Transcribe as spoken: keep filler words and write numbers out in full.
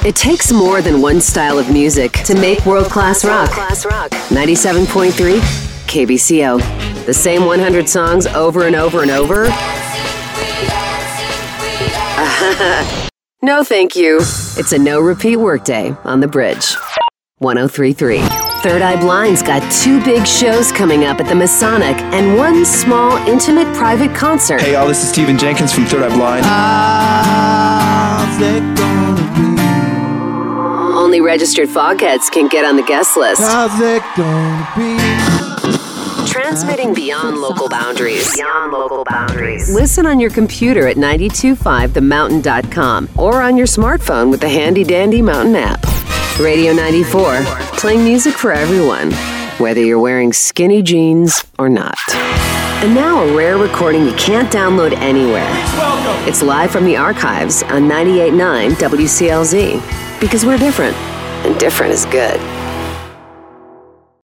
It takes more than one style of music to make world-class rock. ninety-seven point three K B C O. The same one hundred songs over and over and over? No, thank you. It's a no-repeat workday on the Bridge. one oh three point three. Third Eye Blind's got two big shows coming up at the Masonic and one small, intimate, private concert. Hey, y'all, this is Stephen Jenkins from Third Eye Blind. How's it gonna be? Only registered Fogheads can get on the guest list. How's it gonna be? Transmitting beyond local boundaries. Beyond local boundaries. Listen on your computer at nine two five the mountain dot com or on your smartphone with the handy-dandy Mountain app. Radio ninety-four, playing music for everyone, whether you're wearing skinny jeans or not. And now a rare recording you can't download anywhere. It's live from the archives on ninety-eight point nine W C L Z. Because we're different, and different is good.